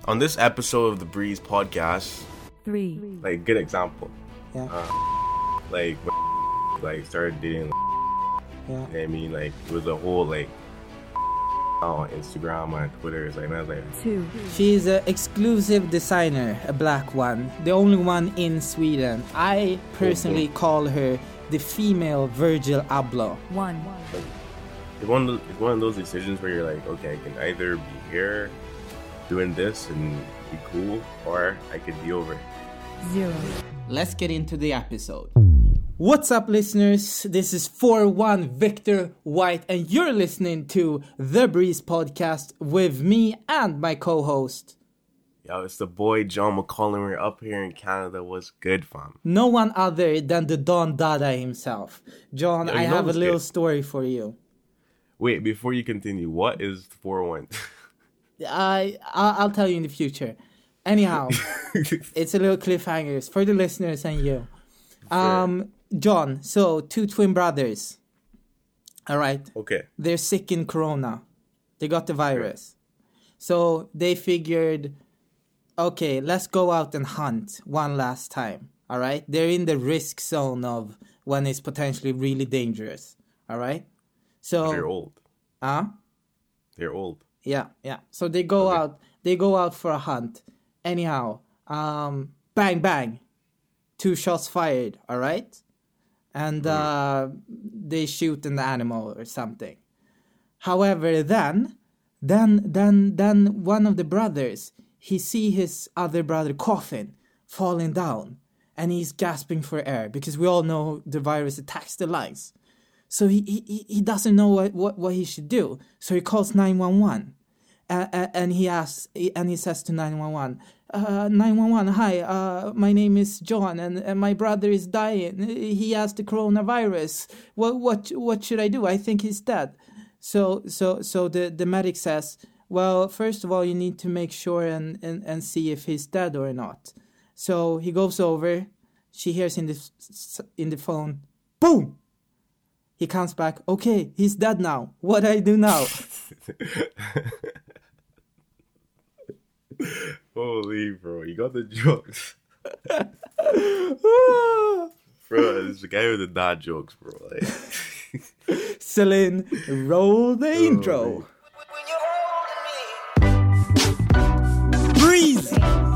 On this episode of the Breeze podcast, 3, like good example, Yeah. like started dating, Yeah. I mean, like it was a whole like on Instagram and Twitter. It's like, man, it's like 2, She's an exclusive designer, a black one, the only one in Sweden. I personally call her the female Virgil Abloh. 1, it's one of those decisions where you're like, okay, I can either be here doing this and be cool, or I could be over. 0. Let's get into the episode. What's up, listeners? This is 4-1 Victor White, and you're listening to The Breeze Podcast with me and my co-host. Yo, it's the boy John McCollum. We're up here in Canada. What's good, fam? No one other than the Don Dada himself. John, Yo, I you know have a this little kid. story for you. Wait, before you continue, what is 401? I'll tell you in the future. Anyhow, it's a little cliffhangers for the listeners and you. John, so 2 twin brothers. All right. Okay. They're sick in corona. They got the virus. So they figured, okay, let's go out and hunt one last time. All right. They're in the risk zone of when it's potentially really dangerous. All right. So They're old. They're old. Yeah. So they go Okay. out. They go out for a hunt. Anyhow, bang bang, 2 shots fired. All right, and they shoot an animal or something. However, then one of the brothers, he see his other brother coughing, falling down, and he's gasping for air because we all know the virus attacks the lungs. So he doesn't know what he should do. So he calls 911. And he says to 911, 911, hi, my name is John, and my brother is dying. He has the coronavirus. What should I do? I think he's dead. So the medic says, well, first of all, you need to make sure and see if he's dead or not. So he goes over. She hears in the phone, boom. He comes back. Okay, he's dead now. What do I do now? Holy, bro, you got the jokes. Bro, this is the guy with the dad jokes, bro. Like, Celine, roll the intro. Breeze.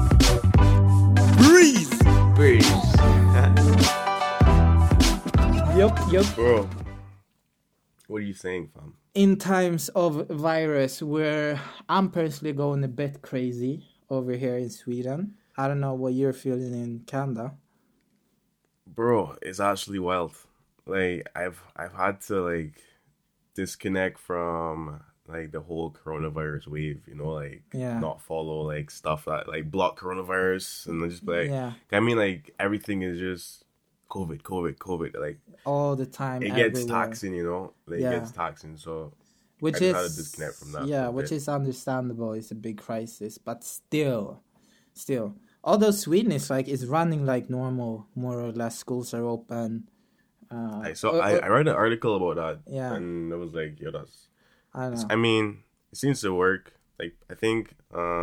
Yup. bro, what are you saying, fam? In times of virus, where I'm personally going a bit crazy over here in Sweden. I don't know what you're feeling in Canada. Bro, it's actually wild. Like, I've had to like disconnect from like the whole coronavirus wave, you know, like Yeah. not follow like stuff that like block coronavirus and then just be like, Yeah. I mean, like everything is just COVID. Like All the time. it gets everywhere. taxing, you know, like Yeah. it gets taxing. So Which I just is had to disconnect from that yeah, for a which bit. is understandable. It's a big crisis, but still, although Sweden is running like normal, more or less. Schools are open. I read an article about that, Yeah. and it was like, yo, that's. I don't know. I mean, it seems to work. Like, I think,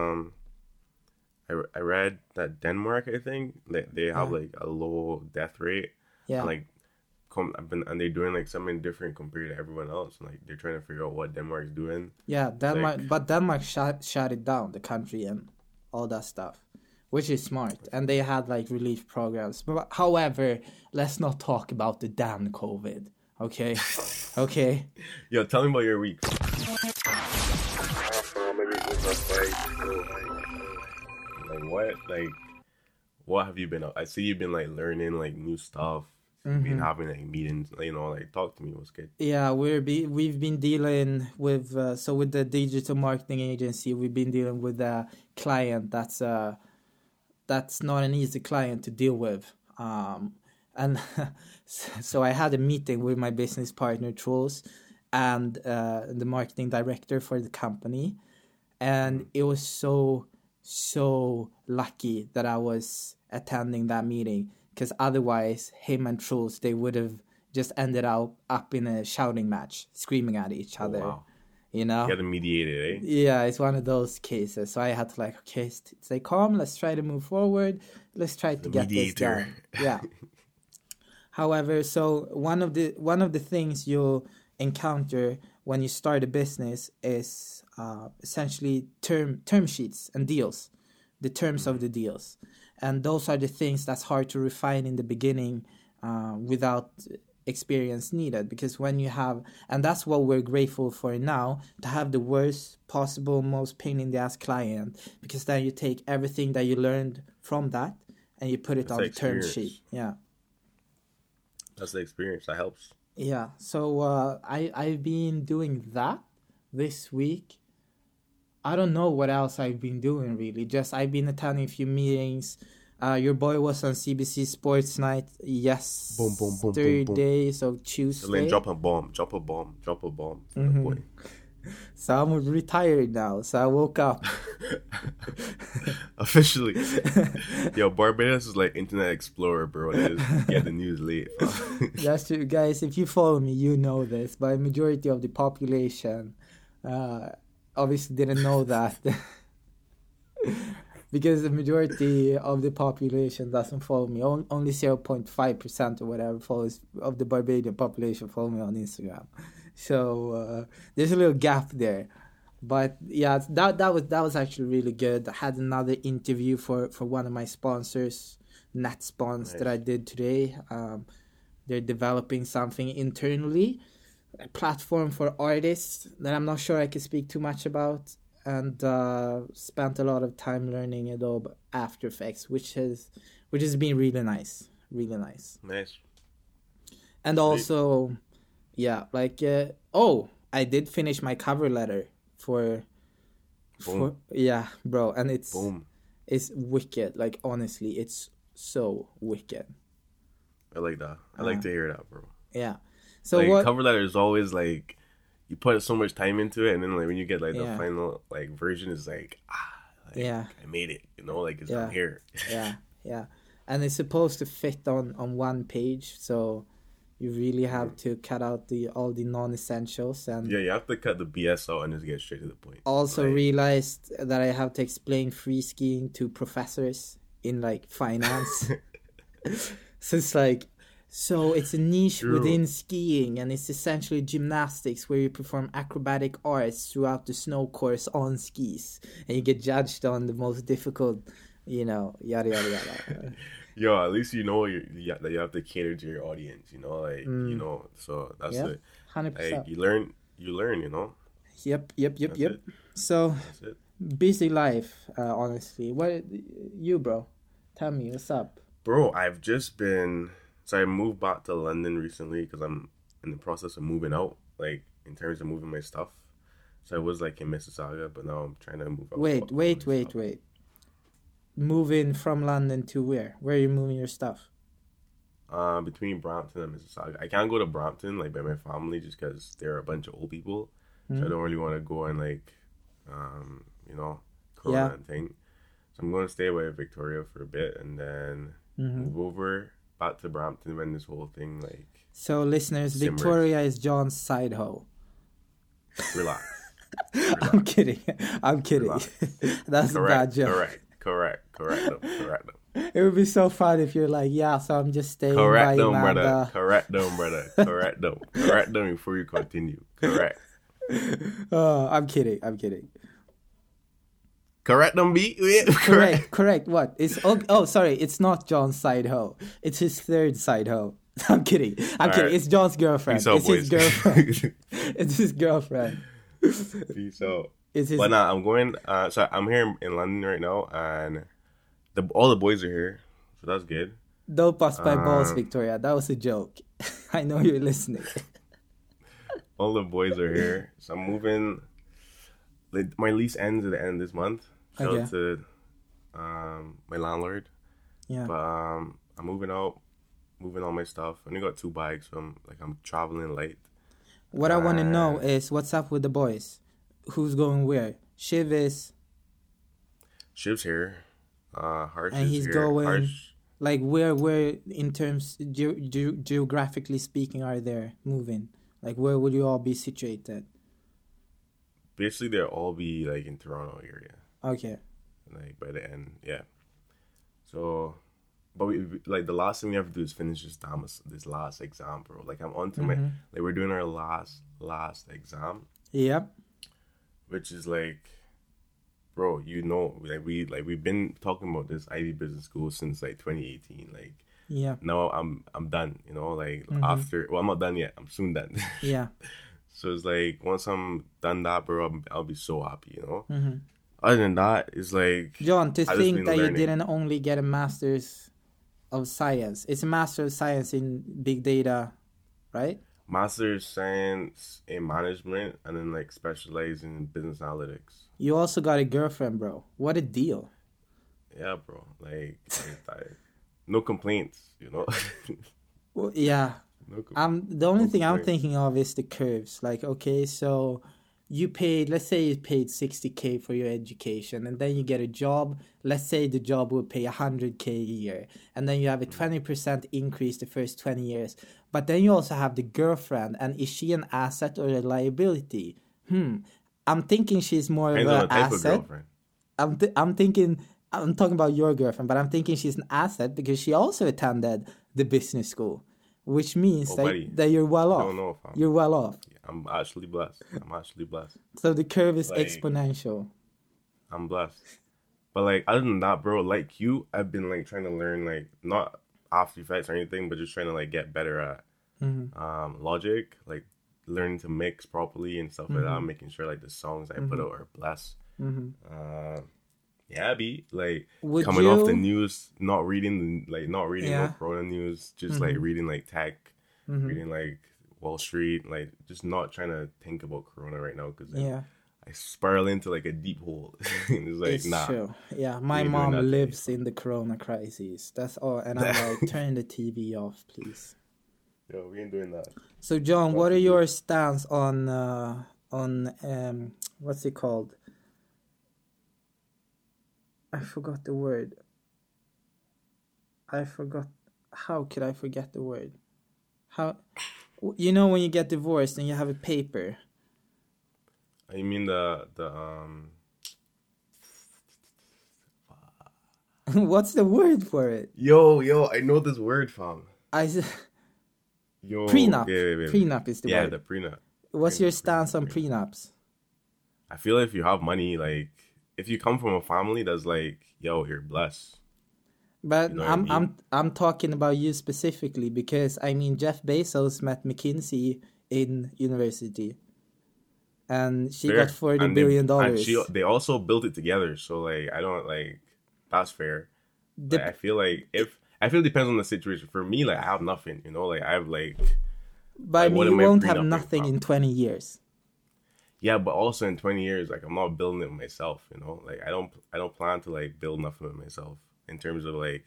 I read that Denmark, I think, they have like a low death rate. Yeah, Like, and they're doing like something different compared to everyone else. And, like, they're trying to figure out what Denmark's doing. yeah. Denmark shut it down, the country and all that stuff, which is smart. And they had like relief programs. But however, let's not talk about the damn COVID. Okay, okay. Yo, tell me about your week. What have you been up? I see you've been like learning like new stuff. You've been having like meetings, you know, like talk to me. What's good? Yeah, we've been dealing with with the digital marketing agency. We've been dealing with a client that's not an easy client to deal with. And so I had a meeting with my business partner Truls and the marketing director for the company, and it was so lucky that I was attending that meeting. Because otherwise, him and Truls, they would have just ended up in a shouting match, screaming at each other. Wow. You know? You got to mediate it, eh? Yeah, it's one of those cases. So I had to like, okay, stay calm. Let's try to move forward. Let's try to get this done. Yeah. However, so one of the things you'll encounter when you start a business is essentially term sheets and deals, the terms of the deals, and those are the things that's hard to refine in the beginning without experience needed. Because when you have, and that's what we're grateful for now, to have the worst possible, most pain in the ass client, because then you take everything that you learned from that and you put it on the term sheet. Yeah. That's the experience. That helps. Yeah. So I've been doing that this week. I don't know what else I've been doing really. Just I've been attending a few meetings. Your boy was on CBC Sports Night yesterday, so Tuesday. Drop a bomb for the boy. So I'm retired now. So I woke up. Officially. Yo, Barbados is like Internet Explorer, bro. Just get the news late. That's true. Guys, if you follow me, you know this. But majority of the population obviously didn't know that. Because the majority of the population doesn't follow me. Only 0.5% or whatever follows of the Barbadian population follow me on Instagram. So there's a little gap there. But yeah, that was actually really good. I had another interview for one of my sponsors, NetSpons, that I did today. They're developing something internally, a platform for artists that I'm not sure I can speak too much about. And spent a lot of time learning Adobe After Effects, which has been really nice. Nice. And also, yeah, like I did finish my cover letter for yeah, bro, and it's wicked. Like honestly, it's so wicked. I like that. I like to hear that, bro. Yeah. So like, cover letter is always like, you put so much time into it, and then like when you get like the final like version, is like I made it, you know, like it's on here. yeah, and it's supposed to fit on one page, so you really have to cut out all the non-essentials, and you have to cut the BS out and just get straight to the point. Also realized that I have to explain free skiing to professors in like finance. So it's like, so it's a niche within skiing, and it's essentially gymnastics where you perform acrobatic arts throughout the snow course on skis, and you get judged on the most difficult, yada yada yada. Yo, at least you know that you have to cater to your audience, like so that's it. 100%. Like you learn, you know. Yep. So busy life, honestly. What you, bro? Tell me what's up, bro. I've just been. So I moved back to London recently because I'm in the process of moving out, like in terms of moving my stuff. So I was like in Mississauga, but now I'm trying to move out. Wait. Moving from London to where? Where are you moving your stuff? Between Brampton and Mississauga. I can't go to Brampton like by my family just because they're a bunch of old people. So I don't really want to go and like, Corona and thing. So I'm going to stay away with Victoria for a bit and then move over back to Brampton when this whole thing like. So listeners, simmers. Victoria is John's side hoe. Relax. I'm kidding. That's a bad joke. Correct. It would be so fun if you're like, so I'm just staying. Correct them, brother. Correct them before you continue. Correct. I'm kidding. Correct them, B. Correct. What? It's sorry. It's not John's side hoe. It's his third side hoe. I'm kidding. Right. It's John's girlfriend. His girlfriend. It's his girlfriend. Peace out. But nah, I'm going. So I'm here in London right now, and all the boys are here, so that's good. Don't bust my balls, Victoria. That was a joke. I know you're listening. All the boys are here, so I'm moving. My lease ends at the end of this month. Shout out to my landlord. Yeah. But I'm moving out, moving all my stuff. I only got 2 bikes, so I'm traveling light. What I want to know is what's up with the boys. Who's going where? Shiv's here. Harsh and he's here. Going Harsh. Like where in terms geographically speaking are they moving? Like where would you all be situated? basically they'll all be like in Toronto area. Okay. Like by the end, yeah. So, but we like the last thing we have to do is finish this last exam, bro. Like I'm on to my like we're doing our last exam. Yep. Which is like, bro, you know, we've been talking about this Ivy Business School since like 2018. Like, yeah. Now I'm done. You know, like after. Well, I'm not done yet. I'm soon done. Yeah. So it's like once I'm done that, bro, I'll be so happy. You know. Mm-hmm. Other than that, it's like John, to think that you didn't only get a master's of science. It's a master of science in big data, right? Master of Science in Management, and then like specialize in business analytics. You also got a girlfriend, bro. What a deal. Yeah, bro. Like no complaints, you know. Well, yeah. The only thing I'm thinking of is the curves. Like, okay, so let's say you paid 60K for your education, and then you get a job. Let's say the job will pay 100K a year, and then you have a 20% increase the first 20 years. But then you also have the girlfriend, and is she an asset or a liability? I'm thinking she's more of an asset. I'm thinking, I'm talking about your girlfriend, but I'm thinking she's an asset because she also attended the business school, which means that you're well off. I don't know if you're well off. I'm actually blessed. So the curve is like, exponential. I'm blessed. But like other than that, bro, like you, I've been like trying to learn like not After Effects or anything, but just trying to like get better at Logic, like learning to mix properly and stuff like that, making sure like the songs I put out are blessed. Yeah, be like coming off the news, not reading no Corona news, just like reading like tech, reading like Wall Street, like just not trying to think about Corona right now because I spiral into like a deep hole. And it's like, true. Yeah, my mom lives in the Corona crisis. That's all, and I'm like, turn the TV off, please. Yo, we ain't doing that. So, John, what are your stance on what's it called? I forgot the word. How could I forget the word? How, you know, when you get divorced and you have a paper. You mean the What's the word for it? Yo, I know this word, fam. Prenup. Yeah. Prenup is the word. Yeah, the prenup. What's your stance on prenups? I feel like if you have money, like if you come from a family that's like, yo, you're blessed. But you know I'm talking about you specifically because I mean Jeff Bezos met McKinsey in university, and she got $40 billion. And they also built it together, so like I don't like that's fair. Like, I feel it depends on the situation. For me, like I have nothing, you know, like I have like. But I mean, you won't have nothing in 20 years. Yeah, but also in 20 years, like I'm not building it myself, you know. Like I don't plan to like build nothing with myself in terms of like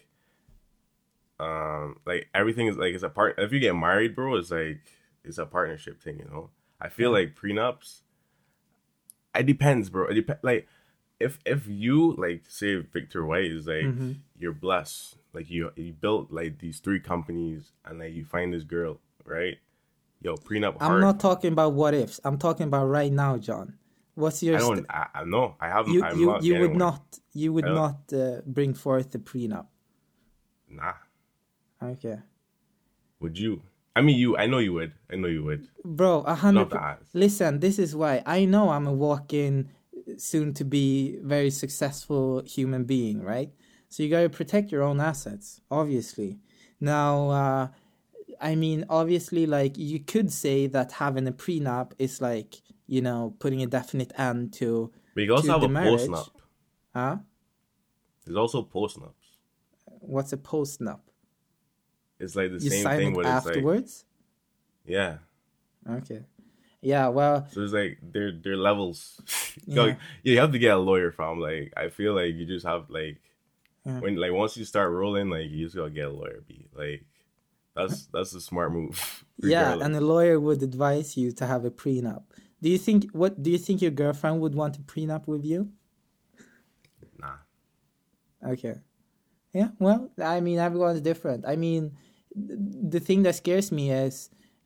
everything is like it's a part. If you get married, bro, it's a partnership thing, you know. I feel like prenups. It depends, bro. It depends. Like if you like say Victor White is like you're blessed, like you built like these 3 companies and like you find this girl, right? Yo, prenup hard. I'm not talking about what ifs. I'm talking about right now, John. What's your? I know. I haven't. You would not bring forth the prenup. Nah. Okay. Would you? I mean, I know you would. Bro, 100%. Listen, this is why I know I'm a walk-in, soon-to-be very successful human being, right? So you gotta protect your own assets, obviously. Now. I mean, obviously, like, you could say that having a prenup is like, you know, putting a definite end to But you can also have a postnup. Huh? There's also postnups. What's a postnup? It's like the same thing. You sign it afterwards? Like, yeah. Okay. Yeah, well... So it's like, they're levels. You have to get a lawyer from, like, I feel like you just have, like, when, like, once you start rolling, like, you just gotta get a lawyer, like... That's a smart move. Yeah, and a lawyer would advise you to have a prenup. Do you think your girlfriend would want a prenup with you? Nah. Okay. Yeah, well, I mean, everyone's different. I mean, the thing that scares me is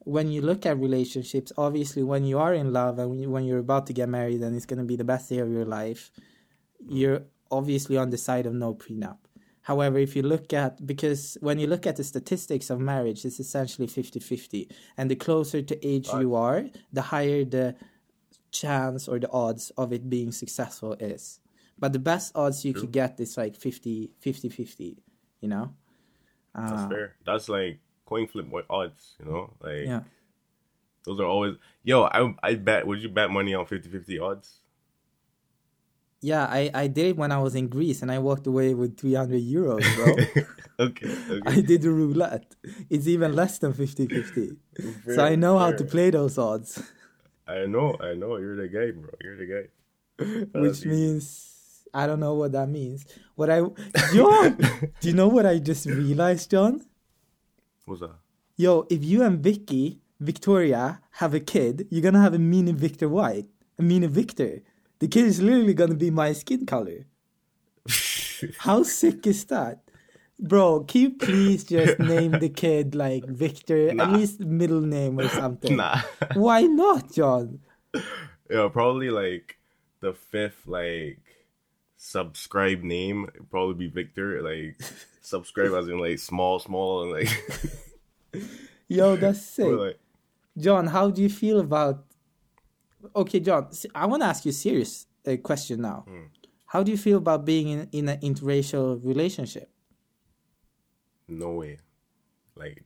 when you look at relationships, obviously when you are in love and when you're about to get married and it's going to be the best day of your life, you're obviously on the side of no prenup. However, if you look at, because when you look at the statistics of marriage, it's essentially 50-50. And the closer to age you are, the higher the chance or the odds of it being successful is. But the best odds you could get is like 50-50, you know? That's fair. That's like coin flip odds, you know? Like, those are always... Yo, I bet... Would you bet money on 50-50 odds? Yeah, I did when I was in Greece, and I walked away with 300 euros, bro. Okay. I did the roulette. It's even less than 50-50. So I know how to play those odds. I know. You're the guy, bro. You're the guy. Which means... I don't know what that means. John, do you know what I just realized, John? What's that? Yo, if you and Victoria, have a kid, you're gonna have a mini Victor White. A mini Victor. The kid is literally gonna be my skin color. How sick is that? Bro, can you please just name the kid like Victor, at least middle name or something? Nah. Why not, John? Yeah, probably like the fifth like subscribe name would probably be Victor. Like subscribe as in like small and like. Yo, that's sick. Like, John, how do you feel about... Okay, John, I want to ask you a serious question now. How do you feel about being in an interracial relationship? No way. Like,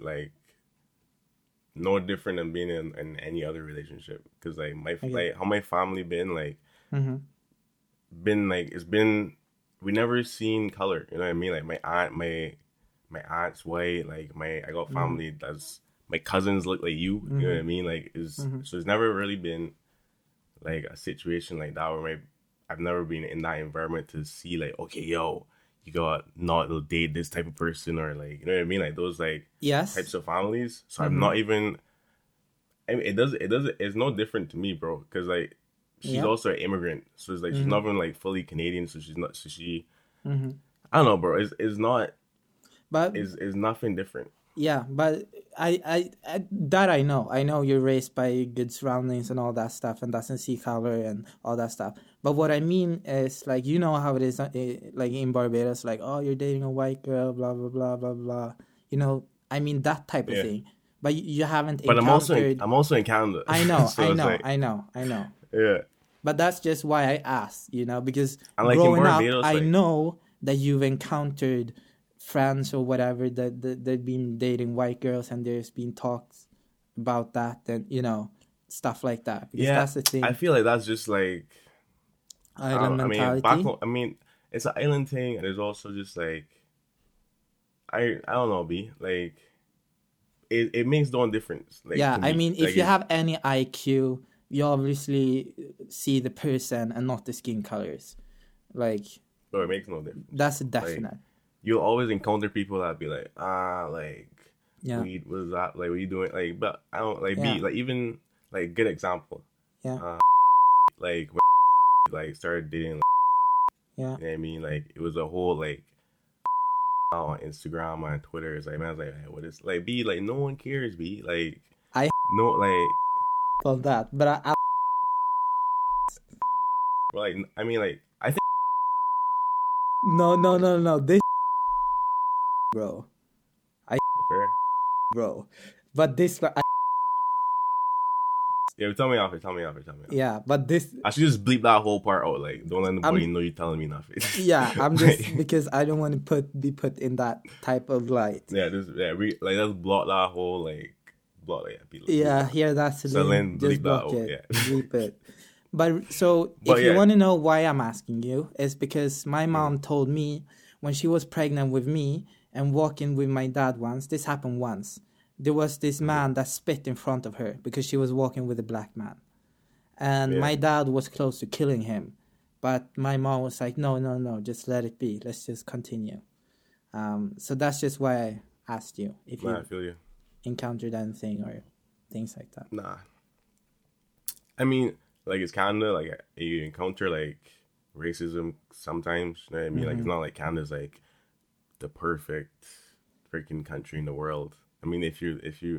no different than being in any other relationship. Because, like, how my family been, like, it's been, we never seen color. You know what I mean? Like, my aunt's white. Like, I got family that's... My cousins look like you know what I mean? Like, so it's never really been, like, a situation like that where I've never been in that environment to see, like, okay, yo, you got not to date this type of person or, like, you know what I mean? Like, those, like, types of families. So I'm not even, I mean, it's no different to me, bro, because, like, she's also an immigrant. So it's, like, she's not even, like, fully Canadian, so she, I don't know, bro, it's not, but it's nothing different. Yeah, but I that I know you're raised by good surroundings and all that stuff and doesn't see color and all that stuff. But what I mean is, like, you know how it is, like in Barbados, like, oh, you're dating a white girl, blah blah blah blah blah. You know, I mean that type of thing. But you haven't. But I'm also in Canada. I know, so I know. Yeah. But that's just why I asked, you know, because like growing up, I know that you've encountered friends or whatever that they've been dating white girls and there's been talks about that and, you know, stuff like that. Because that's the thing. I feel like that's just like island mentality. I mean, it's an island thing, and there's also just like I don't know, like it makes no difference. Like, I mean, if you have any IQ, you obviously see the person and not the skin colors. Like, it makes no difference. That's a definite. Like, you'll always encounter people that be like, weed, what is that? Like, what you doing? Like, but I don't, like, be, like, even, like, good example. Yeah. Like, when, like, started dating, like, you know what I mean? Like, it was a whole, like, on Instagram, on Twitter, it's like, man, I was like, hey, what is, like, be, like, no one cares, be, like, no, like, well, that, but I like, I mean, like, I think, no, this, bro, fair, bro, but this, yeah, tell me off it. Yeah, but this, I should just bleep that whole part out. Like, don't let anybody know you're telling me nothing. Yeah, I'm just because I don't want to be put in that type of light. Yeah, let's block that whole that's so then just block that it, yeah. bleep it. But if you want to know why I'm asking you, is because my mom told me when she was pregnant with me and walking with my dad once. This happened once. There was this man that spit in front of her because she was walking with a black man. And my dad was close to killing him. But my mom was like, no, just let it be. Let's just continue. So that's just why I asked you if I feel you encountered anything or things like that. Nah. I mean, like, it's Canada, like, you encounter, like, racism sometimes. You know what I mean? Like, it's not like Canada's, like, the perfect freaking country in the world. I mean, if you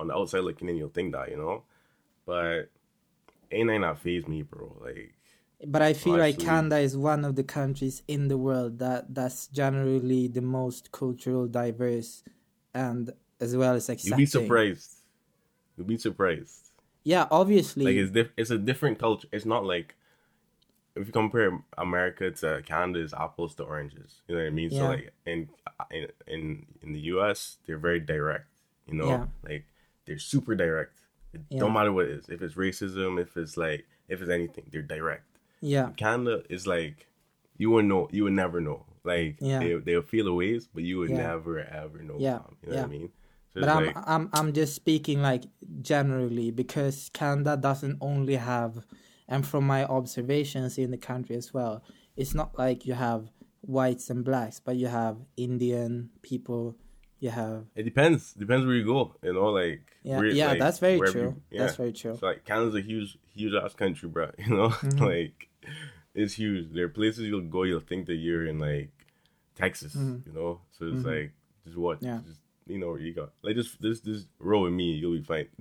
on the outside looking in, you'll think that, but ain't not faze me, bro. Like, but I feel like Canada is one of the countries in the world that's generally the most cultural diverse and as well as accepting. You'd be surprised. Yeah, obviously. Like, it's a different culture. It's not like, if you compare America to Canada, it's apples to oranges. You know what I mean? Yeah. So like in the US, they're very direct. Like they're super direct. It don't matter what it is. If it's racism, if it's anything, they're direct. Yeah. In Canada is like you would never know. Like they'll feel the ways, but you would never ever know. Yeah. You know what I mean? So but I'm just speaking like generally, because Canada doesn't only have, and from my observations in the country as well, it's not like you have whites and blacks, but you have Indian people. You have. It depends. Depends where you go. Like like, that's very true. That's very true. So like Canada's a huge ass country, bro. Mm-hmm. Like it's huge. There are places you'll go, you'll think that you're in like Texas. Mm-hmm. So it's like just what. Yeah. Just, where you go. Like just roll with me, you'll be fine.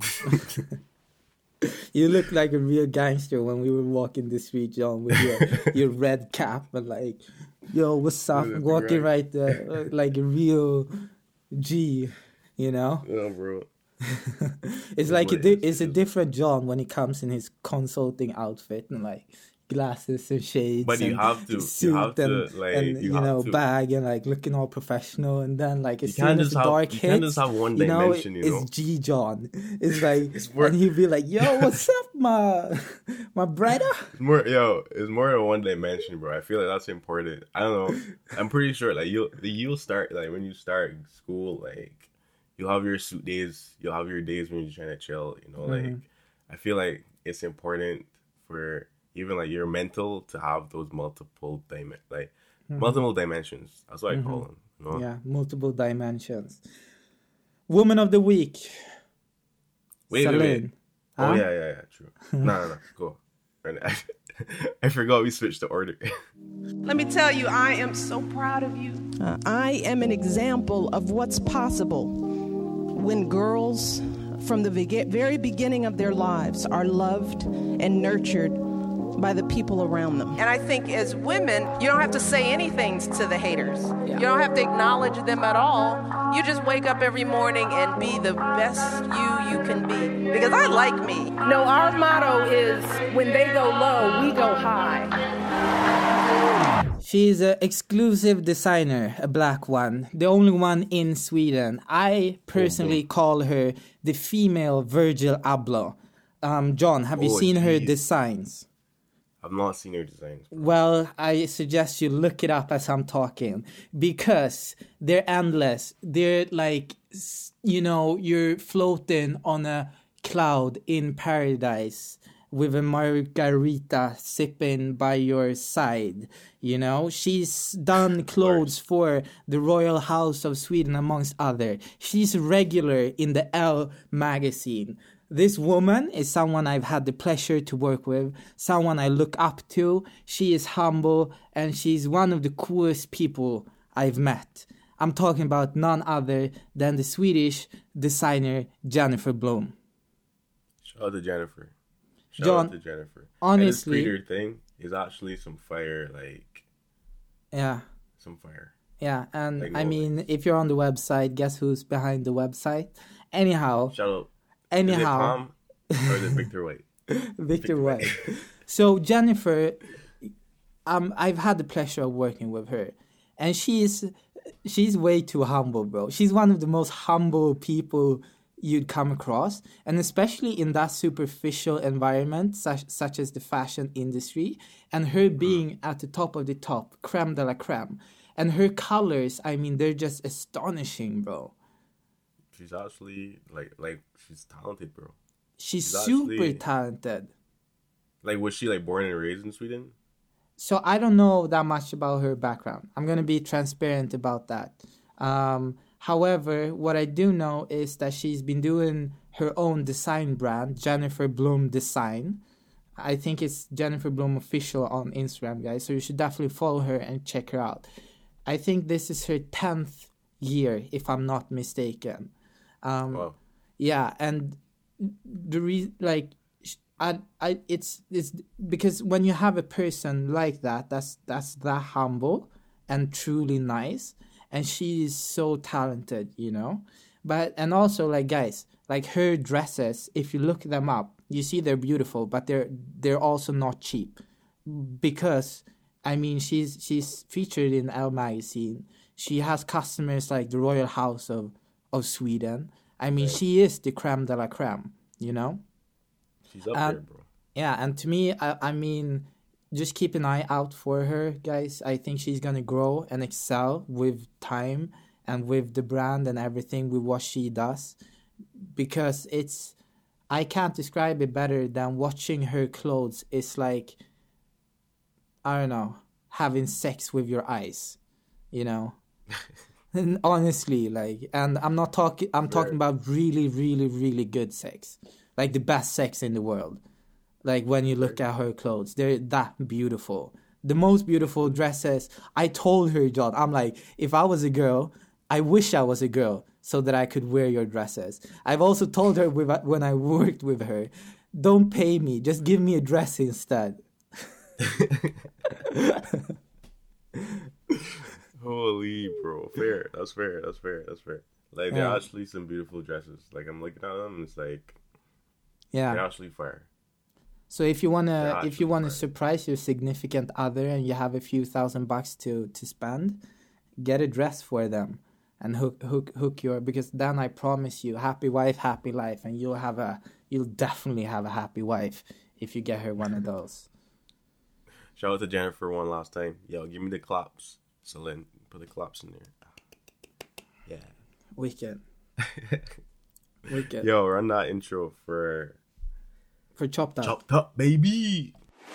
You look like a real gangster when we were walking the street, John, with your red cap and like, yo, what's up? Walking right there like a real G, Yeah, bro. It's like it's a different John when he comes in his consulting outfit and like glasses and shades. But you have to bag and like looking all professional, and then like as soon as the dark hits, you can't just have one dimension. It's G John. It's like and he'd be like, "Yo, what's up, my brother?" It's more than one dimension, bro. I feel like that's important. I don't know. I'm pretty sure like you'll start like when you start school, like you'll have your suit days, you'll have your days when you're trying to chill. Like I feel like it's important for even like your mental to have those multiple dimensions. That's what I call them. Yeah, multiple dimensions. Woman of the week. Wait. Huh? Oh yeah, true. No, go. I forgot we switched the order. Let me tell you, I am so proud of you. I am an example of what's possible when girls, from the very beginning of their lives, are loved and nurtured by the people around them. And I think as women, you don't have to say anything to the haters. Yeah. You don't have to acknowledge them at all. You just wake up every morning and be the best you can be. Because I like me. No, our motto is, when they go low, we go high. She's an exclusive designer, a black one, the only one in Sweden. I personally call her the female Virgil Abloh. John, have you seen her designs? I've not seen her designs. Well, I suggest you look it up as I'm talking, because they're endless. They're like, you're floating on a cloud in paradise with a margarita sipping by your side. She's done clothes for the Royal House of Sweden, amongst other. She's regular in the Elle magazine. This woman is someone I've had the pleasure to work with, someone I look up to. She is humble, and she's one of the coolest people I've met. I'm talking about none other than the Swedish designer Jennifer Blom. Shout out to Jennifer. Shout out to Jennifer. Honestly, and this creator thing is actually some fire, like... Yeah. Some fire. Yeah, and like, I mean, if you're on the website, guess who's behind the website? Anyhow... Shout out. Anyhow, is it Tom or is it Victor White? Victor White. So Jennifer, I've had the pleasure of working with her, and she's way too humble, bro. She's one of the most humble people you'd come across, and especially in that superficial environment, such as the fashion industry, and her being at the top of the top, creme de la creme, and her colors. I mean, they're just astonishing, bro. She's actually like she's talented, bro. She's super talented. Like, was she like born and raised in Sweden? So I don't know that much about her background. I'm gonna be transparent about that. However, what I do know is that she's been doing her own design brand, Jennifer Blom Design. I think it's Jennifer Blom Official on Instagram, guys. So you should definitely follow her and check her out. I think this is her 10th year, if I'm not mistaken. Wow. Yeah, and it's because when you have a person like that, that's that humble and truly nice, and she is so talented, you know. But and also like guys, like her dresses, if you look them up, you see they're beautiful, but they're also not cheap, because I mean she's featured in Elle magazine. She has customers like the Royal House of Sweden. I mean, she is the creme de la creme, you know. She's up there, bro. Yeah, and to me, I mean, just keep an eye out for her, guys. I think she's gonna grow and excel with time and with the brand and everything, with what she does, because I can't describe it better than watching her clothes. It's like, I don't know, having sex with your eyes, you know. And honestly, like, and I'm talking about really, really, really good sex, like the best sex in the world. Like when you look at her clothes, they're that beautiful. The most beautiful dresses. I told her, John, I'm like, if I was a girl, I wish I was a girl so that I could wear your dresses. I've also told her when I worked with her, don't pay me, just give me a dress instead. Holy, bro. Fair. That's fair. Like, they're actually some beautiful dresses. Like, I'm looking at them, and it's like, they're actually fire. So if you wanna surprise your significant other and you have a few $1,000 to spend, get a dress for them and hook your, because then I promise you, happy wife, happy life, and you'll definitely have a happy wife if you get her one of those. Shout out to Jennifer one last time. Yo, give me the claps. Celine, put the claps in there. Yeah. Wicked. Yo, run that intro for Chopped Up. Chopped Up, baby.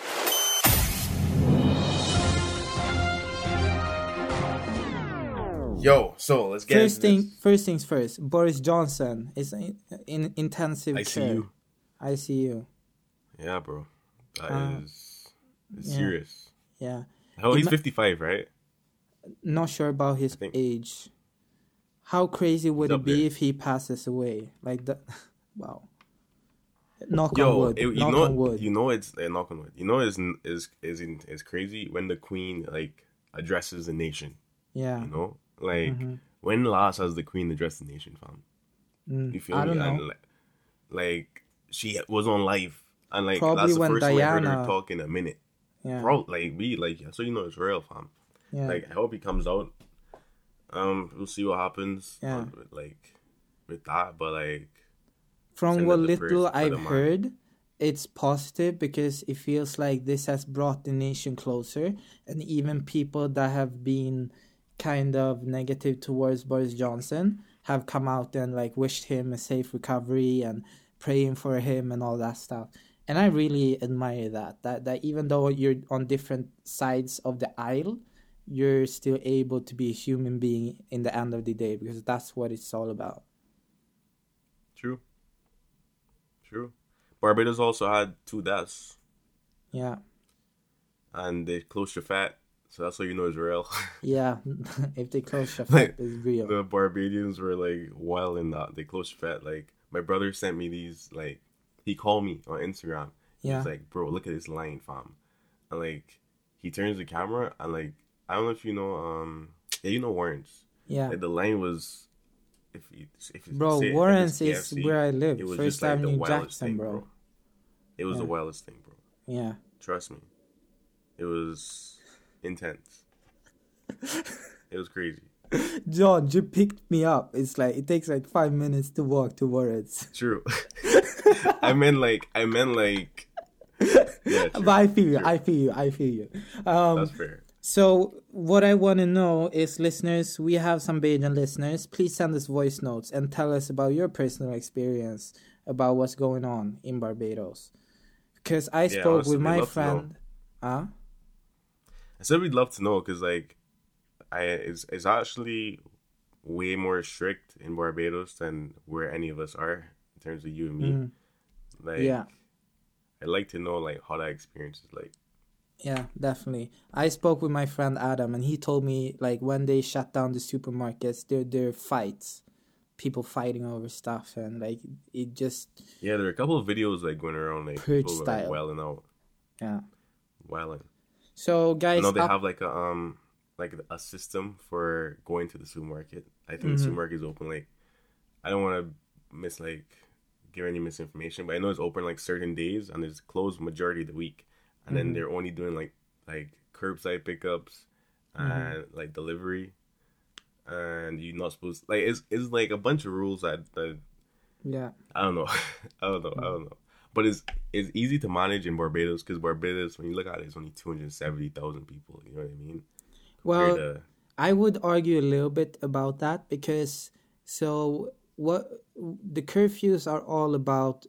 Yo, so let's get First things first. Boris Johnson is in intensive care. ICU. Yeah, bro. That is serious. Yeah. Oh, he's 55, right? Not sure about his age. How crazy would it be if he passes away? Like that. Wow. Knock on wood. You know it's knock on wood. You know is crazy when the Queen like addresses the nation. Yeah. You know, like when last has the Queen addressed the nation, fam? You feel me? Don't know. And like she was on live, and like probably that's the when first Diana... time I heard her talk in a minute. Yeah. Bro, so you know it's real, fam. Yeah. Like I hope he comes out. We'll see what happens. Yeah. With that, but like. From what little I've heard, it's positive because it feels like this has brought the nation closer, and even people that have been kind of negative towards Boris Johnson have come out and like wished him a safe recovery and praying for him and all that stuff. And I really admire that even though you're on different sides of the aisle, you're still able to be a human being in the end of the day, because that's what it's all about. True. Barbados also had 2 deaths. Yeah. And they closed Shafat, so that's how you know it's real. Yeah, if they close Shafat, like, it's real. The Barbadians were like wild in that. They closed Shafat. Like, my brother sent me these, like, he called me on Instagram. Yeah. He's like, bro, look at this line, fam. And like, he turns the camera, and like, I don't know if you know, you know Warrens. Yeah. Like, the line was, bro, Warrens is KFC, where I live. It was First just like time the in wildest Jackson, thing, bro. It was the wildest thing, bro. Yeah. Trust me. It was intense. It was crazy. John, you picked me up. It's like, it takes like 5 minutes to walk to Warrens. True. I meant like. Yeah, true. But I feel you. That's fair. So what I want to know is, listeners, we have some Bajan listeners. Please send us voice notes and tell us about your personal experience about what's going on in Barbados. Because I spoke with my friend. I said we'd love to know, because like, it's actually way more strict in Barbados than where any of us are in terms of you and me. Like, I'd like to know like how that experience is like. Yeah, definitely. I spoke with my friend Adam, and he told me like when they shut down the supermarkets, there are fights. people fighting over stuff, and like it just there are a couple of videos like going around like people style. Like wailing out. Yeah, wailing. So guys, I know they have like a system for going to the supermarket. I think the supermarket is open like, I don't want to give any misinformation, but I know it's open like certain days and it's closed majority of the week, and then they're only doing like curbside pickups and like delivery, and you're not supposed like it's like a bunch of rules that yeah, I don't know. I don't know. But it's easy to manage in Barbados, because Barbados, when you look at it, it's only 270,000 people. You know what I mean? Well, I would argue a little bit about that, because what the curfews are all about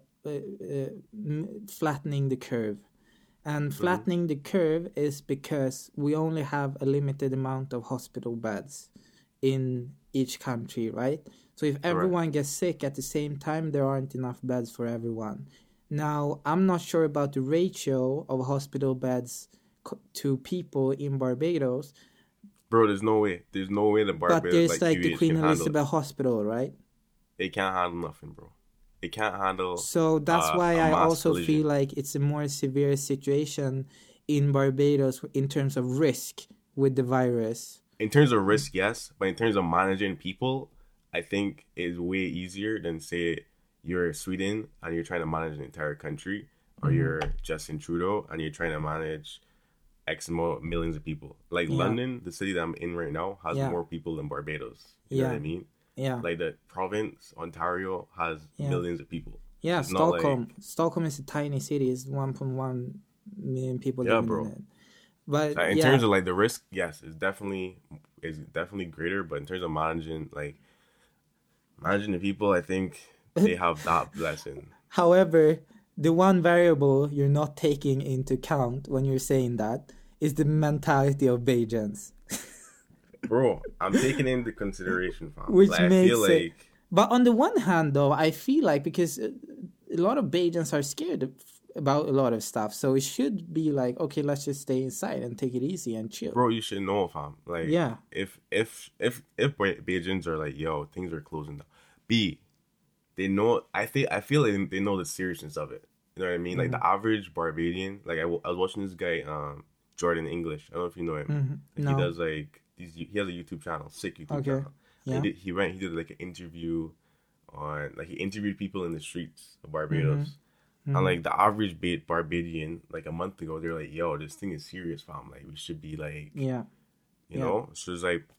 flattening the curve. And flattening the curve is because we only have a limited amount of hospital beds in each country, right? So if everyone gets sick at the same time, there aren't enough beds for everyone. Now, I'm not sure about the ratio of hospital beds to people in Barbados. Bro, there's no way. There's no way that Barbados, but there's like the Queen Elizabeth Hospital, right? They can't handle nothing, bro. They can't handle. So that's why I also feel like it's a more severe situation in Barbados in terms of risk with the virus. In terms of risk, yes, but in terms of managing people, I think is way easier than, say, you're Sweden and you're trying to manage an entire country, or you're Justin Trudeau and you're trying to manage X amount millions of people. Like London, the city that I'm in right now, has more people than Barbados. You know what I mean? Yeah. Like the province, Ontario, has millions of people. Yeah, it's Stockholm is a tiny city. It's 1.1 million people living in it. But in terms of like the risk, yes, it's definitely greater. But in terms of managing the people, I think they have that blessing. However, the one variable you're not taking into account when you're saying that is the mentality of Bajans. Bro, I'm taking into consideration, fam. Which makes it. But on the one hand, though, I feel like, because a lot of Bajans are scared about a lot of stuff, so it should be like, okay, let's just stay inside and take it easy and chill. Bro, you should know, fam. Like, if Bajans are like, yo, things are closing down. They know. I feel like they know the seriousness of it. You know what I mean? Like the average Barbadian. Like I was watching this guy, Jordan English. I don't know if you know him. No. He does like he has a YouTube channel, sick YouTube channel. Yeah. He did like an interview on, like, he interviewed people in the streets of Barbados. And like the average Barbadian, like a month ago, they're like, yo, this thing is serious, fam. Like we should be like, you know. So it's like,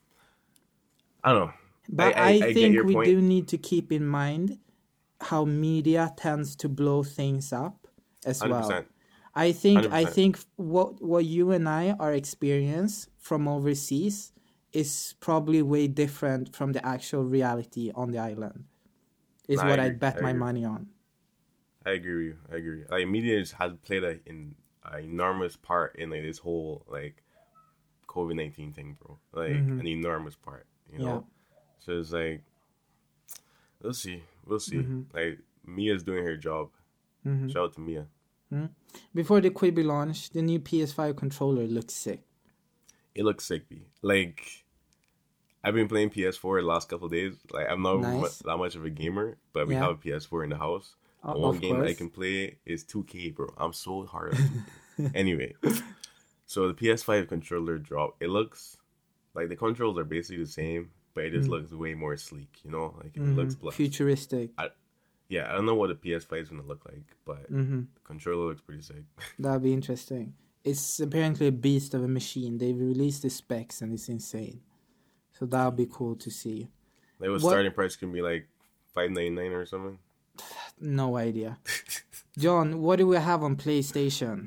I don't know. But I think we do need to keep in mind how media tends to blow things up as 100%. Well. I think what you and I are experiencing from overseas is probably way different from the actual reality on the island. Is what I'd bet my money on. I agree with you. Like media has played an enormous part in like this whole like COVID-19 thing, bro. Like an enormous part, you know. Yeah. So it's like, we'll see. Like Mia's doing her job. Shout out to Mia. Before the Quibi launch, the new PS5 controller looks sick. It looks sick, B. Like, I've been playing PS4 the last couple of days. Like, I'm not that much of a gamer, but we have a PS4 in the house. One game that I can play is 2K, bro. I'm so hard at Anyway, so the PS5 controller dropped. It looks like the controls are basically the same, but it just looks way more sleek, you know? Like, it looks plus. Futuristic. I don't know what the PS5 is going to look like, but the controller looks pretty sick. That'd be interesting. It's apparently a beast of a machine. They've released the specs, and it's insane. So that would be cool to see. Like, what starting price can be like $599 or something? No idea. John, what do we have on PlayStation?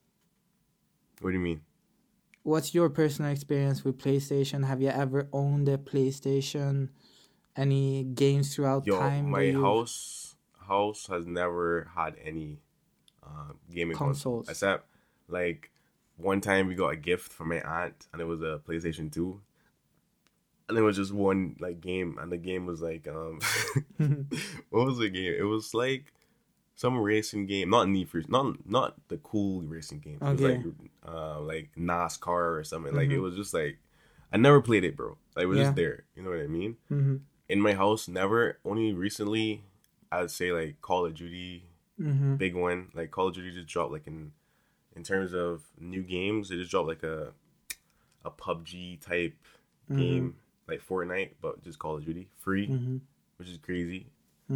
What do you mean? What's your personal experience with PlayStation? Have you ever owned a PlayStation? Any games throughout time? My house has never had any gaming consoles. Except, like, one time we got a gift from my aunt, and it was a PlayStation 2. And it was just one, like, game, and the game was, like, what was the game? It was, like, some racing game. Not Need for... Not the cool racing game. It was, like NASCAR or something. Like, it was just, like... I never played it, bro. Like, it was just there. You know what I mean? in my house, never. Only recently, I would say like Call of Duty, big one. Like Call of Duty just dropped like in terms of new games, it just dropped like a PUBG type game, like Fortnite, but just Call of Duty free, which is crazy.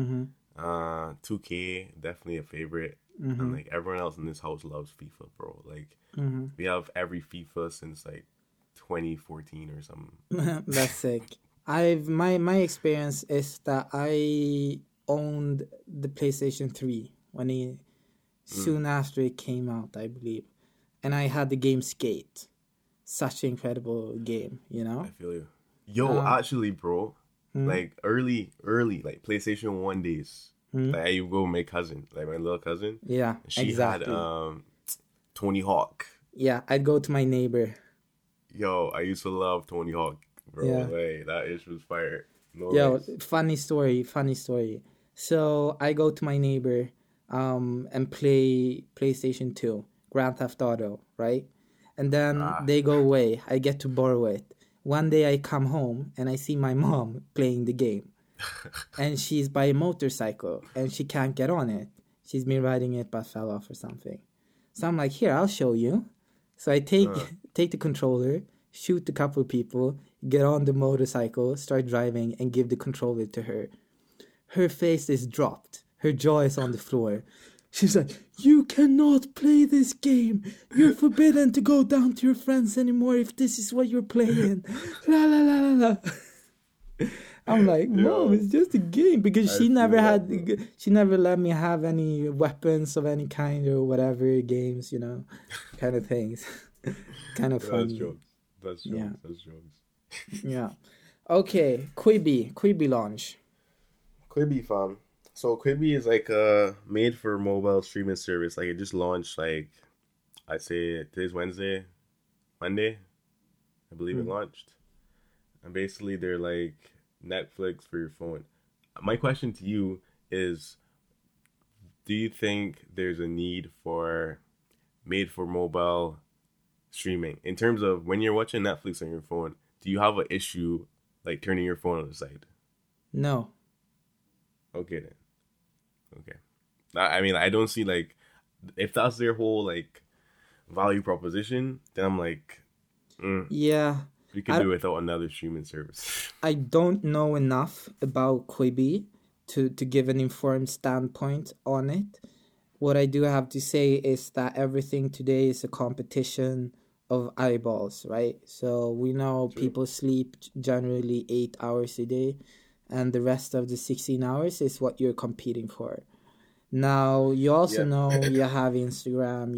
2K, definitely a favorite. And like everyone else in this house loves FIFA, bro. Like we have every FIFA since like 2014 or something. That's sick. My experience is that I owned the PlayStation 3 when soon after it came out, I believe, and I had the game Skate. Such an incredible game, you know. I feel you. Yo, actually, bro, like early like PlayStation 1 days. Like I go with my cousin, like my little cousin. Yeah, she had Tony Hawk. Yeah, I'd go to my neighbor. Yo, I used to love Tony Hawk, bro. Yeah. Like, that ish was fire. No Yo, ways. funny story. So I go to my neighbor and play PlayStation 2, Grand Theft Auto, right? And then they go away. I get to borrow it. One day I come home and I see my mom playing the game. And she's by a motorcycle and she can't get on it. She's been riding it but fell off or something. So I'm like, here, I'll show you. So I take the controller, shoot a couple of people, get on the motorcycle, start driving, and give the controller to her. Her face is dropped. Her jaw is on the floor. She's like, you cannot play this game. You're forbidden to go down to your friends anymore if this is what you're playing. La la la la la. I'm like, Mom, it's just a game, because she never let me have any weapons of any kind or whatever, games, you know, kind of things. Kind of funny. That's jokes. Yeah. Okay, Quibi launch. Quibi, fam. So Quibi is like a made for mobile streaming service. Like it just launched, like I'd say today's Wednesday, Monday, I believe it launched. And basically they're like Netflix for your phone. My question to you is, do you think there's a need for made for mobile streaming in terms of when you're watching Netflix on your phone? Do you have an issue like turning your phone on the side? No. Okay then. Okay. I mean, I don't see, like, if that's their whole like value proposition, then I'm like, yeah, we could do without another streaming service. I don't know enough about Quibi to give an informed standpoint on it. What I do have to say is that everything today is a competition of eyeballs, right? So we know people sleep generally 8 hours a day, and the rest of the 16 hours is what you're competing for. Now, you also know you have Instagram,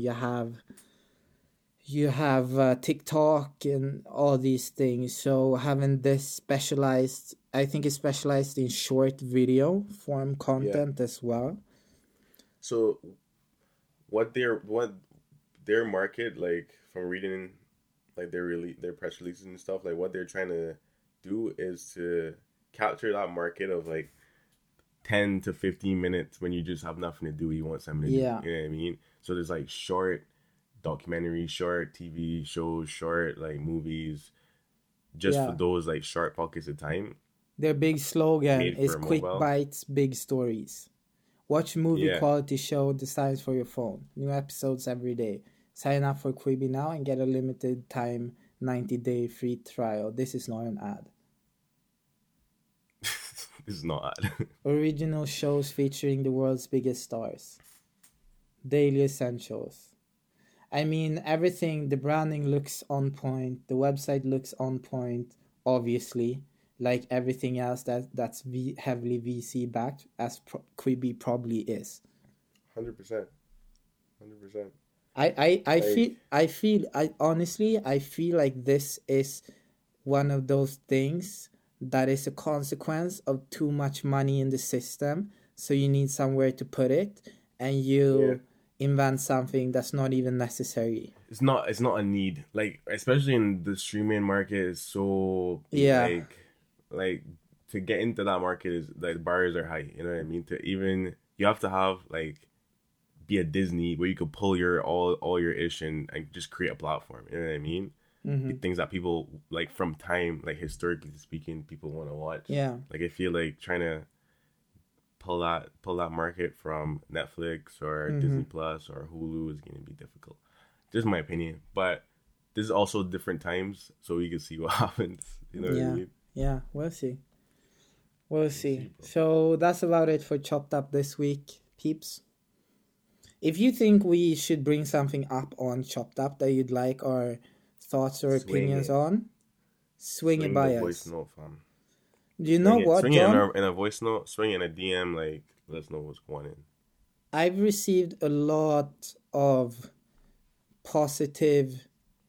you have TikTok and all these things. So having this specialized, I think it's specialized in short video form content as well. So what their market, like from reading like their press releases and stuff, like what they're trying to do is to capture that market of like 10 to 15 minutes when you just have nothing to do, you want something to do. You know what I mean? So there's like short documentaries, short TV shows, short like movies, just for those like short pockets of time. Their big slogan is quick bites, big stories. Watch movie quality show the size for your phone. New episodes every day. Sign up for Quibi now and get a limited time 90-day free trial. This is not an ad. This is not ad. Original shows featuring the world's biggest stars. Daily essentials. I mean, everything, the branding looks on point. The website looks on point, obviously. Like everything else that's heavily VC backed, as Quibi probably is. 100%. I feel like this is one of those things that is a consequence of too much money in the system. So you need somewhere to put it, and you invent something that's not even necessary. It's not a need. Like, especially in the streaming market, is so like to get into that market is like the bars are high. You know what I mean? You have to have like be a Disney where you could pull your all your ish and just create a platform. You know what I mean? things that people like from time, like historically speaking, people want to watch. Yeah. Like I feel like trying to pull that market from Netflix or Disney Plus or Hulu is going to be difficult. Just my opinion, but this is also different times, so we can see what happens. You know what I mean? Yeah, we'll see. We'll see. So that's about it for Chopped Up this week, peeps. If you think we should bring something up on Chopped Up that you'd like our thoughts or opinions on, swing it by us. Voice note, fam. Do you know what, swing John? It in a voice note, swing it in a DM, like, let us know what's going on. I've received a lot of positive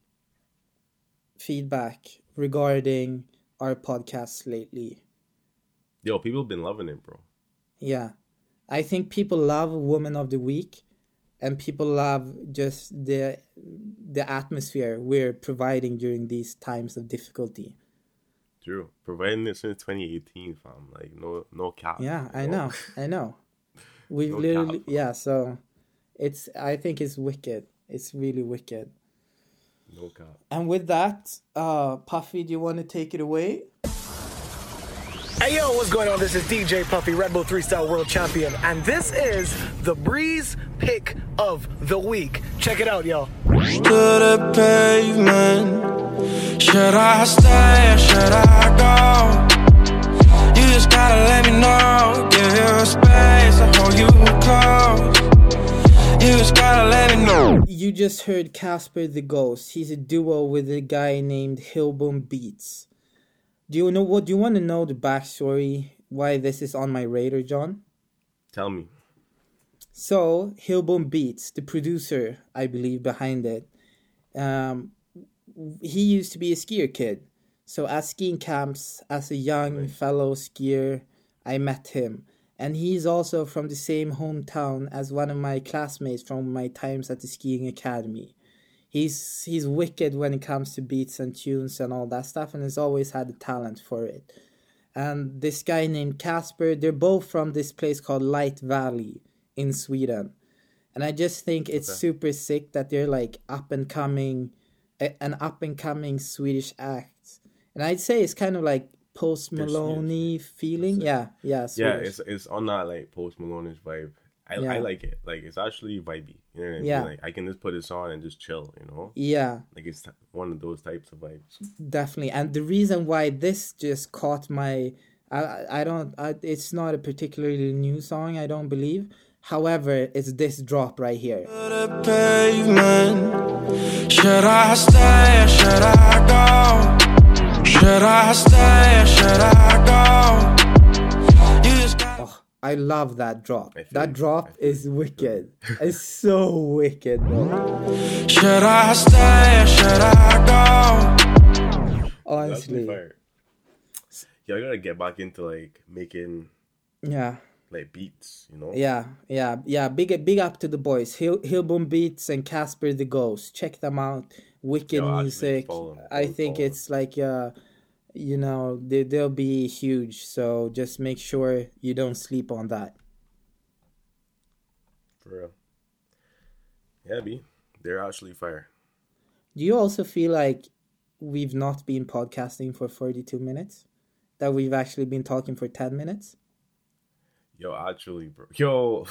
feedback regarding our podcasts lately. Yo, people have been loving it, bro. Yeah. I think people love Woman of the Week, and people love just the atmosphere we're providing during these times of difficulty. True. Providing it since 2018, fam. Like, no cap. Yeah, I know. We've no literally... Cap, yeah, so I think it's wicked. It's really wicked. No cap. And with that, Puffy, do you want to take it away? Hey yo, what's going on? This is DJ Puffy, Red Bull 3-Star World Champion, and this is the Breeze Pick of the Week. Check it out, yo. To the pavement. Should I stay or should I go? You just gotta let me know. Give you space, I hold you close. You just gotta let me know. You just heard Casper the Ghost. He's a duo with a guy named Hillboom Beats. Do you want to know the backstory why this is on my radar, John? Tell me. So, Hillboom Beats, the producer, I believe, behind it, he used to be a skier kid. So at skiing camps, as a young fellow skier, I met him. And he's also from the same hometown as one of my classmates from my times at the skiing academy. He's wicked when it comes to beats and tunes and all that stuff, and has always had the talent for it. And this guy named Casper, they're both from this place called Light Valley in Sweden. And I just think it's super sick that they're like an up-and-coming Swedish act. And I'd say it's kind of like Post Malone feeling. Yeah, Swedish. Yeah, it's on that like Post Malone vibe. I like it. Like, it's actually vibey. You know what I mean? Yeah. Like, I can just put this on and just chill, you know? Yeah. Like, it's one of those types of vibes. Definitely. And the reason why this just caught my... it's not a particularly new song, I don't believe. However, it's this drop right here. The pavement. Should I stay or should I go? Should I stay or should I go? I love that drop. That drop is wicked. It's so wicked, bro. Should I stay or should I go? Honestly. Yeah, I gotta get back into like making like beats, you know? Yeah. Big up to the boys. Hillboom Beats and Casper the Ghost. Check them out. Wicked music. I think it's like you know, they'll be huge, so just make sure you don't sleep on that. For real. Yeah, they're actually fire. Do you also feel like we've not been podcasting for 42 minutes? That we've actually been talking for 10 minutes? Yo, actually, bro. Yo,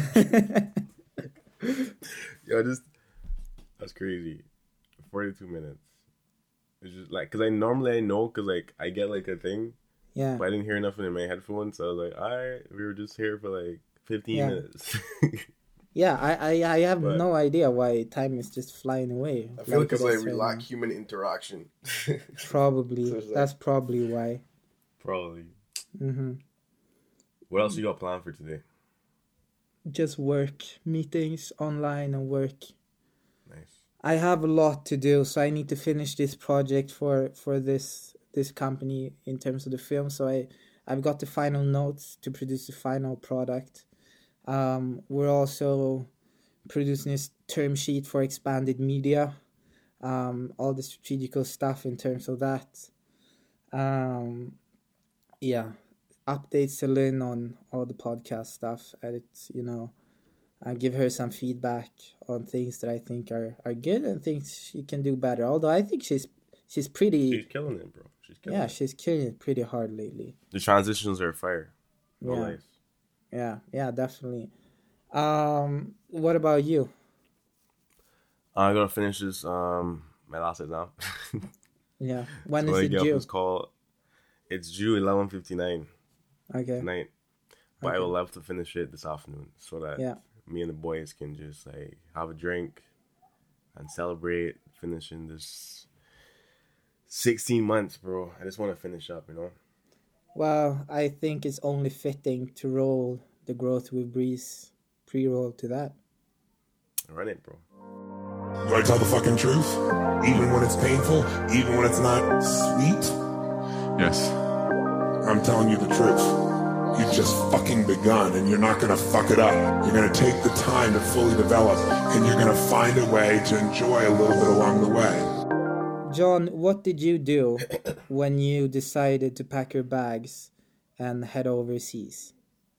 that's crazy. 42 minutes. It's just like, because I know, because like I get like a thing, but I didn't hear nothing in my headphones, so I was like, alright, we were just here for like 15 minutes. Yeah, I have no idea why time is just flying away. I feel like it's like we lack human interaction. Probably. So that's probably why. Probably. Mm-hmm. What else you got planned for today? Just work, meetings online and work. Nice. I have a lot to do, so I need to finish this project for this company in terms of the film. So I've got the final notes to produce the final product. We're also producing this term sheet for expanded media. All the strategical stuff in terms of that. Updates to learn on all the podcast stuff. And it's, you know, give her some feedback on things that I think are good and things she can do better. Although I think she's pretty... She's killing it, bro. She's killing it pretty hard lately. The transitions are fire. No lies. Yeah, definitely. What about you? I'm going to finish this, my last exam. Yeah. When is it due? It's due 11:59. Okay. Tonight. But I would love to finish it this afternoon so that me and the boys can just like have a drink and celebrate finishing this 16 months, bro. I just want to finish up, you know? Well, I think it's only fitting to roll the Growth with Breeze pre-roll to that. Run it, bro. Do I tell the fucking truth? Even when it's painful? Even when it's not sweet? Yes. I'm telling you the truth. You've just fucking begun, and you're not gonna fuck it up. You're gonna take the time to fully develop, and you're gonna find a way to enjoy a little bit along the way. John, what did you do when you decided to pack your bags and head overseas?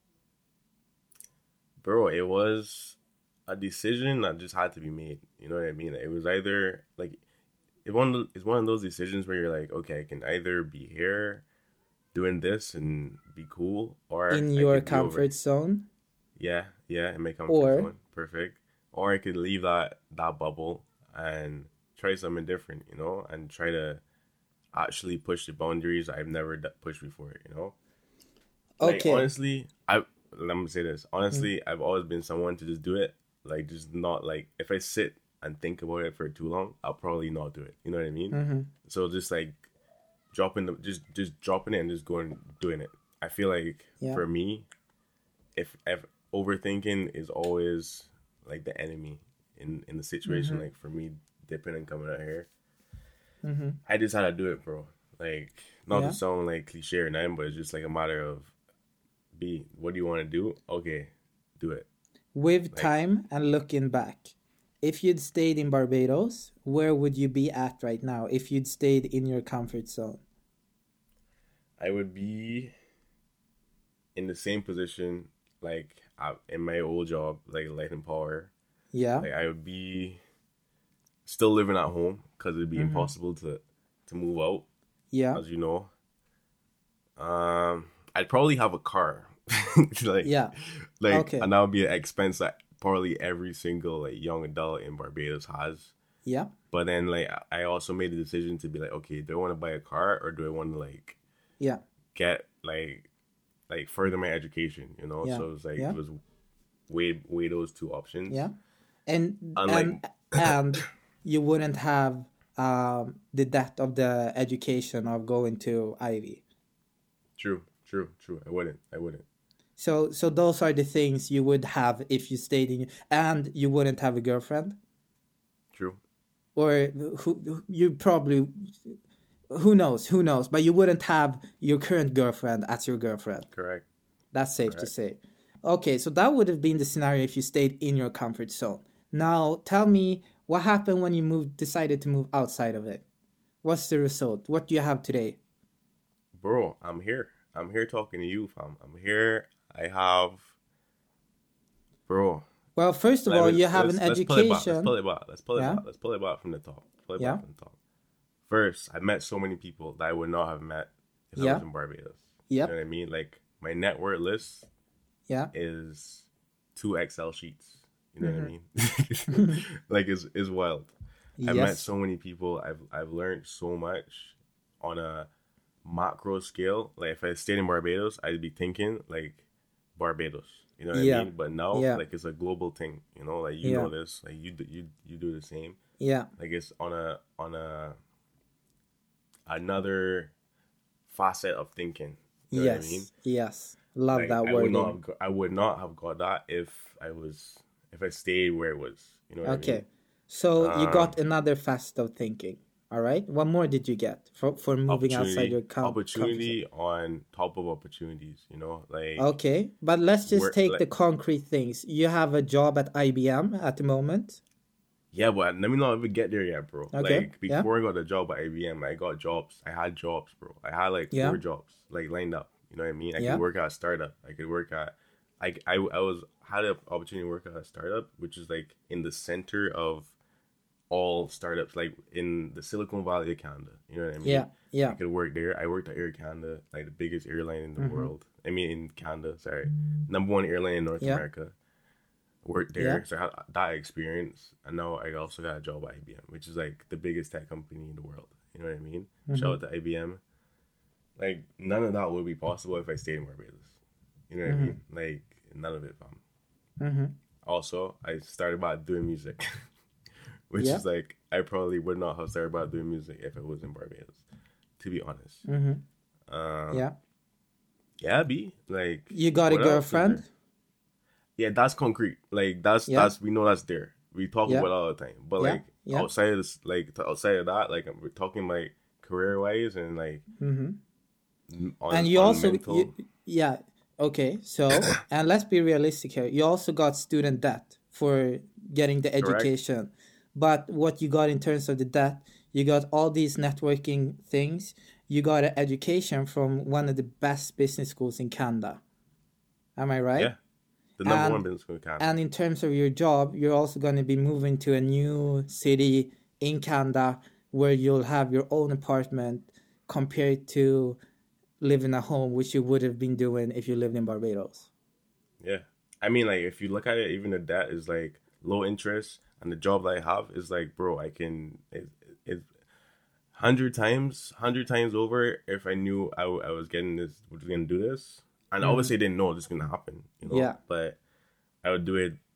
Bro, it was a decision that just had to be made. You know what I mean? It was either like it's one of those decisions where you're like, okay, I can either be here doing this and be cool, or in your comfort zone. Yeah, in my comfort zone. Perfect. Or I could leave that bubble and try something different, you know, and try to actually push the boundaries I've never pushed before, you know. Okay. Like, honestly, let me say this. Honestly, I've always been someone to just do it. Like, just not like, if I sit and think about it for too long, I'll probably not do it. You know what I mean? Mm-hmm. So just like just dropping it and just going doing it. I feel like for me, if overthinking is always like the enemy in the situation, like for me dipping and coming out here, I just had to do it, bro. Like, not to sound like cliche or nothing, but it's just like a matter of what do you want to do? Okay, do it. With time and looking back, if you'd stayed in Barbados, where would you be at right now if you'd stayed in your comfort zone? I would be in the same position, like in my old job, like Light and Power. Yeah. Like, I would be still living at home because it'd be impossible to move out. Yeah. As you know. I'd probably have a car. And that would be an expense that probably every single like young adult in Barbados has. Yeah. But then like I also made the decision to be like, okay, do I want to buy a car or do I want to like get like further my education, you know? So it was like it was weigh those two options. Yeah. And you wouldn't have the debt of the education of going to Ivy. True. I wouldn't. So those are the things you would have if you stayed in, and you wouldn't have a girlfriend. True. Or who knows, but you wouldn't have your current girlfriend as your girlfriend. Correct. That's safe to say. Okay, so that would have been the scenario if you stayed in your comfort zone. Now, tell me, what happened when you decided to move outside of it? What's the result? What do you have today? Bro, I'm here talking to you, fam. I'm here. I have... Bro. Well, first of all, you have an education. Let's pull it back from the top. From the top. First, I met so many people that I would not have met if I was in Barbados. You know what I mean? Like, my network list is 2 Excel sheets. You know what I mean? Like, it's wild. I've met so many people. I've learned so much on a macro scale. Like, if I stayed in Barbados, I'd be thinking like Barbados. You know what I mean? But now, like, it's a global thing. You know, like, you know this. Like, you do the same. Yeah. Like, it's on another facet of thinking. You know what I mean? Yes. Love like, that word. I would not have got that if I stayed where it was. You know what I mean? Okay. So you got another facet of thinking. All right. What more did you get for moving outside your opportunity on top of opportunities? You know, like okay. But let's just take the concrete things. You have a job at IBM at the moment. Yeah, but let me not even get there yet, bro. Okay. Like before I got the job at IBM, I got jobs. I had jobs, bro. I had like 4 jobs like lined up. You know what I mean? I could work at a startup. I could work at. I had the opportunity to work at a startup, which is like in the center of all startups, like in the Silicon Valley of Canada. You know what I mean? Yeah, yeah. I could work there. I worked at Air Canada, like the biggest airline in the world. I mean, in Canada, sorry. Number 1 airline in North America. Worked there, so I had that experience. And now I also got a job at IBM, which is like the biggest tech company in the world. You know what I mean? Shout out to IBM. Like, none of that would be possible if I stayed in Barbados. You know what I mean? Like, none of it, fam. Also, I started about doing music. Which is like, I probably would not have started about doing music if I was in Barbados, to be honest. Yeah, B. Like, you got a girlfriend? Yeah, that's concrete. Like, that's we know that's there. We talk about it all the time. But like outside of this, like outside of that, like we're talking like career wise and like and you also okay. So and let's be realistic here. You also got student debt for getting the education. Correct. But what you got in terms of the debt, you got all these networking things. You got an education from one of the best business schools in Canada. Am I right? Yeah. The number 1 business school in Canada. And in terms of your job, you're also going to be moving to a new city in Canada where you'll have your own apartment compared to living at home, which you would have been doing if you lived in Barbados. Yeah. I mean, like, if you look at it, even the debt is, like, low interest. And the job that I have is like, bro, I can, it's 100 times over if I knew I was getting this, was going to do this. And obviously I didn't know this was going to happen, you know? Yeah. But I would do it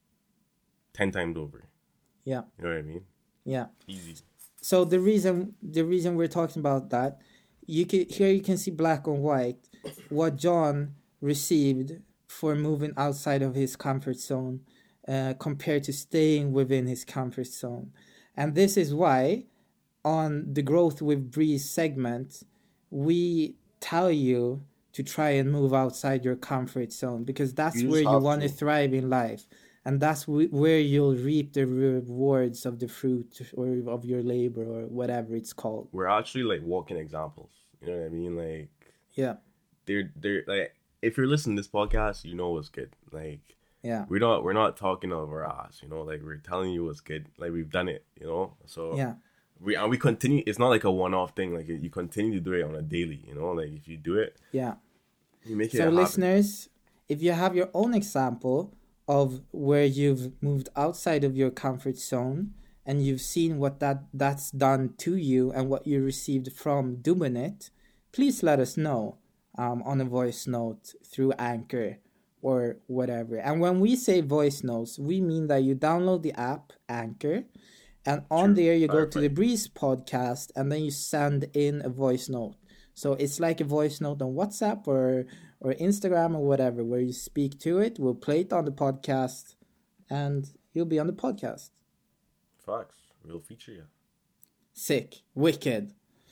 10 times over. Yeah. You know what I mean? Yeah. Easy. So the reason we're talking about that, you can see black on white what John received for moving outside of his comfort zone. Compared to staying within his comfort zone. And this is why on the Growth with Breeze segment, we tell you to try and move outside your comfort zone because that's where you want to thrive in life. And that's where you'll reap the rewards of the fruit or of your labor or whatever it's called. We're actually like walking examples. You know what I mean? Like, yeah. They're like, if you're listening to this podcast, you know what's good. Like, yeah, we're not talking over ass, you know, like we're telling you what's good, like we've done it, you know. So yeah, we continue. It's not like a one-off thing. Like you continue to do it on a daily, you know. Like if you do it, yeah, you make it. So listeners, if you have your own example of where you've moved outside of your comfort zone and you've seen what that's done to you and what you received from doing it, please let us know on a voice note through Anchor. Or whatever. And when we say voice notes, we mean that you download the app Anchor, and on there you go to the Breeze podcast, and then you send in a voice note. So it's like a voice note on WhatsApp or Instagram or whatever, where you speak to it. We'll play it on the podcast, and you'll be on the podcast. Facts. We'll feature you. Sick. Wicked.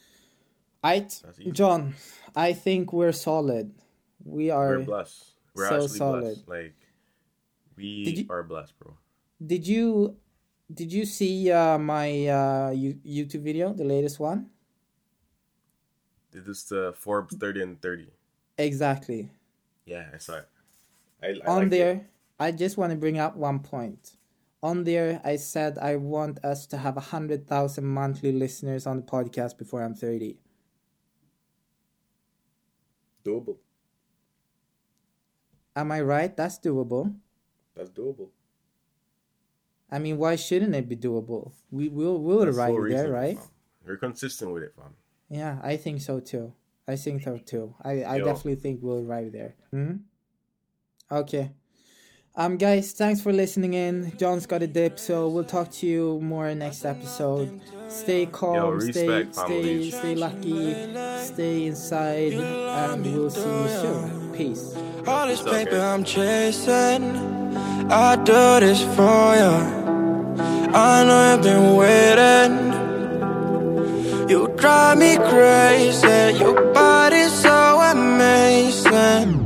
John, I think we're solid. We're blessed. We're so solid. Blessed. Like, we are blessed, bro. Did you see my YouTube video, the latest one? This is the Forbes 30 and 30. Exactly. Yeah, I saw it. I on there, I just want to bring up one point. On there, I said I want us to have 100,000 monthly listeners on the podcast before I'm 30. Doable. Am I right? That's doable. That's doable. I mean, why shouldn't it be doable? We'll arrive there, right? We're consistent with it, fam. Yeah, I think so too. I definitely think we'll arrive there. Okay. Guys, thanks for listening in. John's got a dip, so we'll talk to you more next episode. Stay calm, stay lucky, stay inside, and we'll see you soon. Peace. All this paper I'm chasing, I do this for you. I know you've been waiting. You drive me crazy, your body's so amazing.